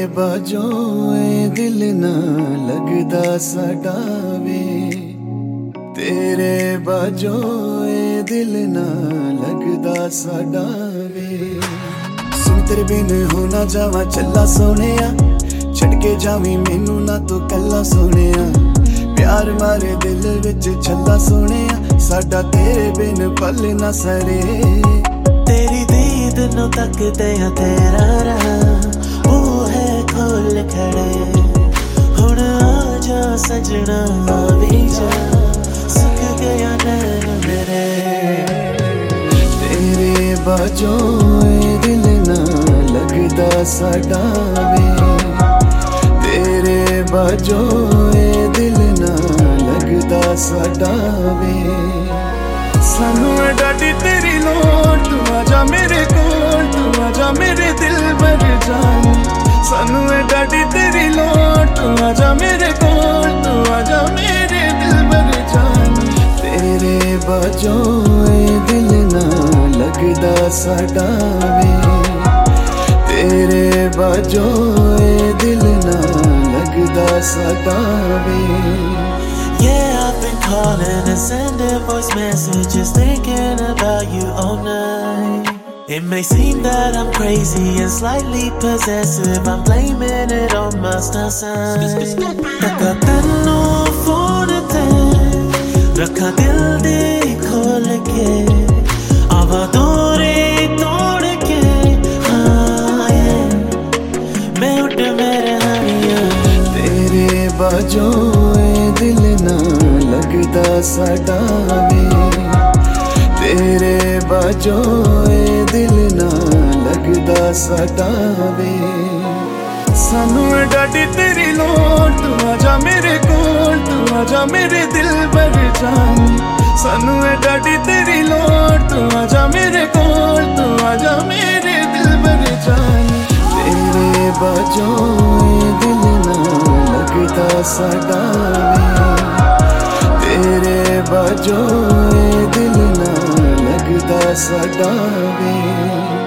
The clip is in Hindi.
बाजों ए दिल ना लगदा साडा वे, तेरे बाजों ए दिल ना लगदा साडा वे। सुन तेरे बिन हो ना जावा चला सोनेया, छड़ के जावी मैनू ना तू कला सोनेया। प्यार मारे दिल विच छला सोनेया, साडा तेरे बिन पल ना सरे। तेरी दीद नू तकदे आ तेरा राह वो है खोल खड़े। हुण आ जा सजना आ भी जा, सुख गया नैन मेरे। तेरे बाजों ए दिल ना लगदा साडा वे, तेरे बाजों ए दिल ना लगदा साडा वे। सानू डाडी तेरी लोड़, तू आजा मेरे कोल, तू आजा मेरे दिल भर जान। सानू डाडी तेरी लोड़, तू आजा मेरे कोल, तू आजा मेरे दिल भर जान। तेरे बाजों ए दिल ना लगदा साडा वे, तेरे बाजों ए दिल ना लगदा साडा वे। Yeah, I've been calling and sending voice messages, thinking about you all night. It may seem that I'm crazy and slightly possessive, I'm blaming it on my star sign. Taka tenu phone te rakha dil de khol ke, awa dore tod ke, haan yeah, main udd mere haniya। तेरे बाजों ए दिल ना लगदा साडा वे, तेरे बाजों ए दिल ना लगदा साडा वे। सानू डाडी तेरी लोड़, तू आजा मेरे कोल, तू आजा मेरे दिल भर जान। सानू डाडी तेरी लोड़, तू आजा मेरे कोल, तू आजा मेरे दिल भर जान। तेरे बाजों ए दिल ना लगदा साडा वे, तेरे बाजों ए दिल ना लगदा साडा वे।